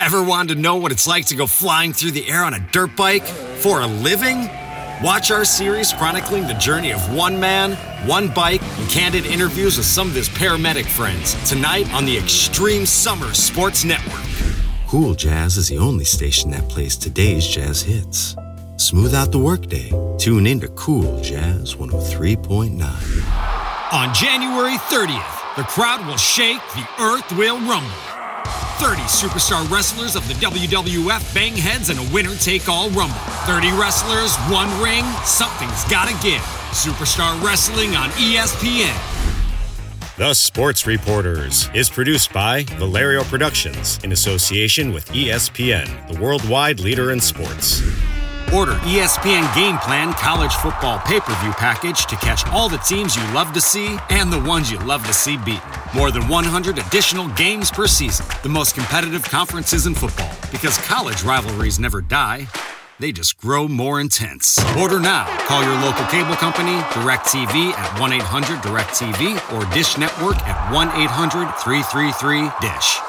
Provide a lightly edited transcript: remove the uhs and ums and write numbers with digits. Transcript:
Ever wanted to know what it's like to go flying through the air on a dirt bike for a living? Watch our series chronicling the journey of one man, one bike, and candid interviews with some of his paramedic friends tonight on the Extreme Summer Sports Network. Cool Jazz is the only station that plays today's jazz hits. Smooth out the workday. Tune in to Cool Jazz 103.9. On January 30th, the crowd will shake, the earth will rumble. 30 superstar wrestlers of the WWF bang heads in a winner-take-all rumble. 30 wrestlers, one ring, something's gotta give. Superstar Wrestling on ESPN. The Sports Reporters is produced by Valerio Productions in association with ESPN, the worldwide leader in sports. Order ESPN Game Plan College Football Pay-Per-View Package to catch all the teams you love to see and the ones you love to see beaten. More than 100 additional games per season. The most competitive conferences in football. Because college rivalries never die. They just grow more intense. Order now. Call your local cable company, DirecTV at 1-800-DirecTV or Dish Network at 1-800-333-DISH.